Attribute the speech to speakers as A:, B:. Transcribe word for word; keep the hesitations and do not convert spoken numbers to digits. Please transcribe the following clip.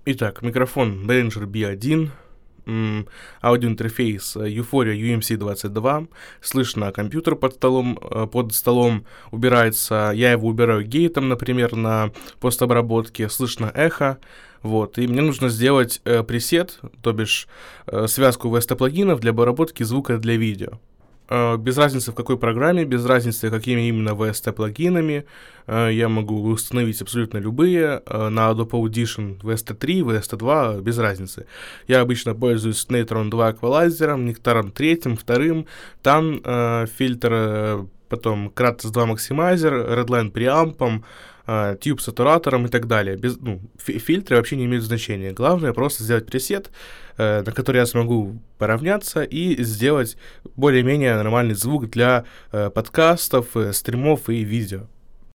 A: Итак, микрофон Behringer би один, м, аудиоинтерфейс э, Euphoria ю эм си двадцать два, слышно компьютер под столом, э, под столом убирается, я его убираю гейтом, например, на постобработке, слышно эхо, вот, и мне нужно сделать э, пресет, то бишь э, связку ви эс ти-плагинов для обработки звука для видео. Э, Без разницы в какой программе, без разницы какими именно ви эс ти-плагинами, э, я могу установить абсолютно любые, э, на Adobe Audition ви эс ти три, ви эс ти два, без разницы. Я обычно пользуюсь Neutron два эквалайзером, Nectaron третьим, вторым, там э, фильтр, э, потом Kratos два максимайзер, Redline преампом, э, Tube сатуратором и так далее. Без, ну, фи- фильтры вообще не имеют значения. Главное просто сделать пресет, э, на который я смогу поравняться и сделать более-менее нормальный звук для э, подкастов, э, стримов и видео.